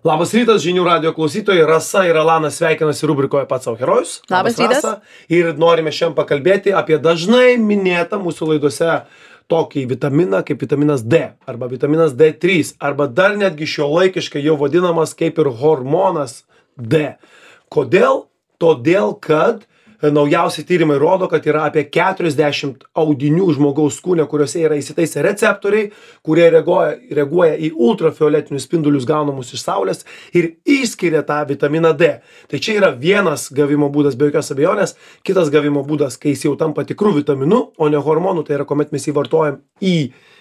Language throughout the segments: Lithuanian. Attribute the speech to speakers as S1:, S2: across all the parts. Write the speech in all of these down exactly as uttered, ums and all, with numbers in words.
S1: Labas rytas, žinių radio klausytojai. Rasa ir Alanas sveikinasi rubrikoje Pats savo herojus.
S2: Labas rytas.
S1: Rasa. Ir norime šiandien pakalbėti apie dažnai minėtą mūsų laidose tokį vitaminą kaip vitaminas D arba vitaminas D trys arba dar netgi šiuolaikiškai jau vadinamas kaip ir hormonas D. Kodėl? Todėl, kad naujausi tyrimai rodo, kad yra apie keturiasdešimt audinių žmogaus kūne, kuriuose yra įsitaisę receptoriai, kurie reaguoja, reaguoja į ultrafioletinius spindulius gaunamus iš saulės ir išskiria tą vitaminą D. Tai čia yra vienas gavimo būdas be jokios abejonės, kitas gavimo būdas, kai jis jau tampa tikrų vitaminų, o ne hormonų, tai yra kuomet mes jį vartojam į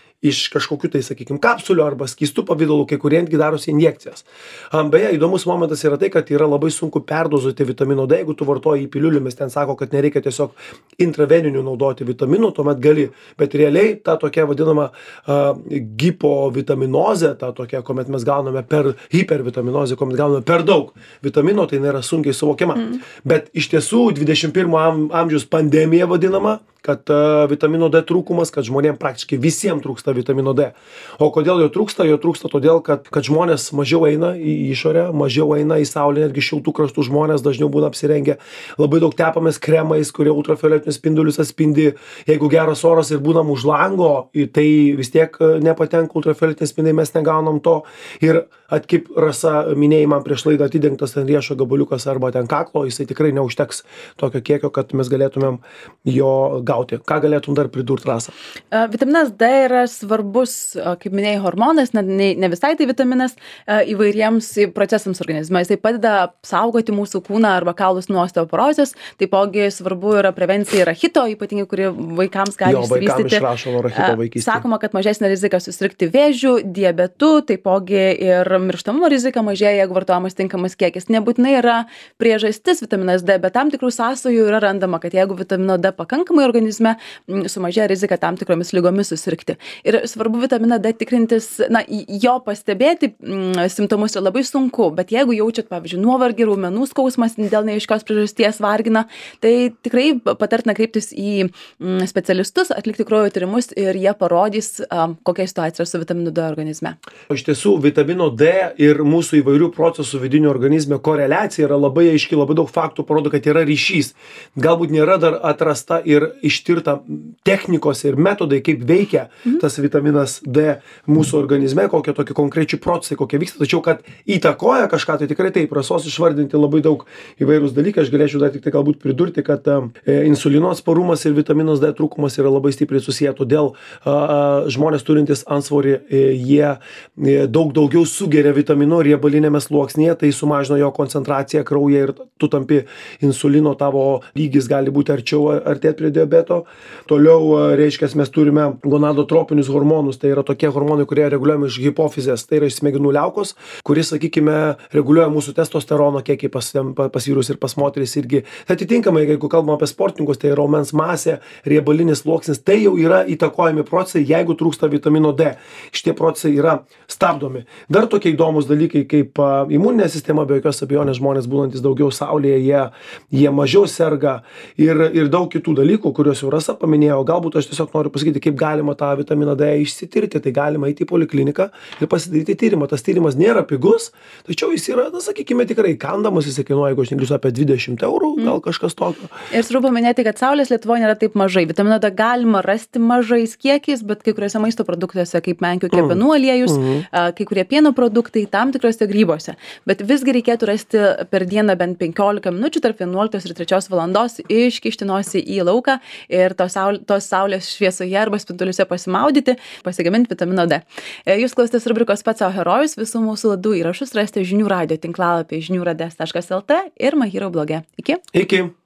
S1: iš kažkokių tai, sakykime, kapsulių arba skystų pavidalų, kai kurie netgi darosi injekcijas. Beje, įdomus momentas yra tai, kad yra labai sunku perdozuoti vitamino D, jeigu tu vartoji į piliulių, ten sako, kad nereikia tiesiog intraveninių naudoti vitaminų, tuomet gali, bet realiai ta tokia vadinama uh, gipovitaminozė, ta tokia, kuomet mes gauname per hipervitaminozę, kuomet gauname per daug vitamino, tai nėra sunkiai suvokiama. Mm. Bet iš tiesų dvidešimt pirmo am, amžiaus pandemija vadinama, kad uh, vitamino D trūkumas, kad žmonėms praktiškai visiems trūksta vitamino D. O kodėl jo trūksta? Jo trūksta todėl, kad, kad žmonės mažiau eina į išorę, mažiau eina į saulę, netgi šiltų kraštų žmonės dažniau būna apsirengę. Labai daug tepamės kremais, kurie ultrafioletinius spindulius atspindi. Jeigu geras oras ir būnam už lango, tai vis tiek nepatenka ultrafioletiniai spindai, mes negaunam to. Ir at, kaip Rasa minėjai, man prieš laidą atidengtas ten riešo gabaliukas arba ten kaklo, jisai tikrai neužteks tokio kiekio, kad mes galėtumėm jo gauti. Ką galėtum dar pridurti, Rasa?
S2: Uh, vitaminas D yra svarbus, uh, kaip minėjai, hormonas, ne, ne, ne visai tai vitaminas uh, įvairiems procesams organizme. Jisai padeda apsaugoti mūsų kūną arba kaulus nuo osteoporozės. Taipogi svarbu yra prevencija rachito, ypatingai, kuri vaikams gali
S1: jo,
S2: išsivystyti.
S1: vaikams išrašo nuo rachito vaikystėje.
S2: Sakoma, kad mažesnė rizika susirgti vėžiu, diabetu, taipogi ir mirštamumo rizika mažėja, jeigu vartojamas tinkamas kiekis. Nebūtinai yra priežastis vitaminas D, bet tam tikrų sąsajų yra randama, kad jeigu vitamino D pakankamai organizme, sumažėja rizika tam tikromis lygomis susirgti. Ir svarbu vitaminą D tikrintis, na, jo pastebėti m, simptomus yra labai sunku, bet jeigu jaučiat, pavyzdžiui, nuovargį, raumenų skausmas dėl neaiškios priežasties vargina, tai tikrai patartina kreiptis į m, specialistus, atlikti kraujo tyrimus ir jie parodys, a, kokia situacija su vitaminu D organizme.
S1: Iš tiesų, vitamino D ir mūsų įvairių procesų vidinių organizme koreliacija yra labai aiški, labai daug faktų parodo, kad yra ryšys. Galbūt nėra dar atrasta ir ištirta technikos ir metodai, kaip veikia mm. tas vitaminas D mūsų organizme, kokie tokie konkrečiai procesai, kokie vyksta, tačiau kad įtakoja kažką, tai tikrai taip, Rasos išvardinti labai daug įvairūs dalykai. Aš galėčiau dar tik tai galbūt pridurti, kad e, insulino atsparumas ir vitaminas D trūkumas yra labai stipriai susiję, todėl e, žmonės turintys antsvorį, e, jie e, daug daugiau sugeria vitamino riebalinėme sluoksnyje, tai sumažino jo koncentraciją kraujyje ir tu tampi insulino, tavo lygis gali būti arčiau artėti prie diabeto. Toliau, reiškia, mes turime gonadotropinius hormonus, tai yra tokie hormonai, kurie reguliuojami iš hipofizės, tai yra iš smegenų liaukos, kuris, sakykime, reguliuoja mūsų testosterono kiekį pas, pas vyrus ir pas moteris irgi. Atitinkamai, jeigu kalbame apie sportininkus, tai raumens masė, riebalinis sluoksnis, tai jau yra įtakojami procesai, jeigu trūksta vitamino D. Šitie procesai yra stabdomi. Dar tokie įdomus dalykai, kaip uh, imuninė sistema, be jokios abejonės žmonės būnantis daugiau saulėje, jie, jie mažiau serga ir, ir daug kitų dalykų, kuriuos jau Rasa paminėjo. Galbūt aš tiesiog noriu pasakyti, kaip galima tą vitaminą D išsitirti. Tai galima eiti į polikliniką ir pasidaryti tyrimą. Tas tyrimas nėra pigus, tačiau jis yra, na, sakykime, tikrai kandamas, jis kainuoja, jeigu aš neklystu, apie dvidešimt eurų, gal kažkas tokio.
S2: Ir svarbu paminėti, kad saulės Lietuvoje nėra taip mažai. Vitamino D galima rasti mažais kiekiais, bet kai kuriuose maisto produktuose, kaip menkių kepenų aliejus, mm. kai kurie pieno produktai, tam tikrose grybuose. Bet visgi reikėtų rasti per dieną bent penkiolika minučių tarp vienuoliktos ir trečios valandos, iškišti nosį į lauką ir tos, saul, tos saulės šviesoje arba spinduliuose pasimaudyti, pasigaminti vitamino D. Jūs klausėtės rubrikos Pats savo herojus, visų mūsų laidų įrašus rasite žinių radio tinklalapį žinių radijas taškas lt ir My Hero bloge. Iki.
S1: Iki.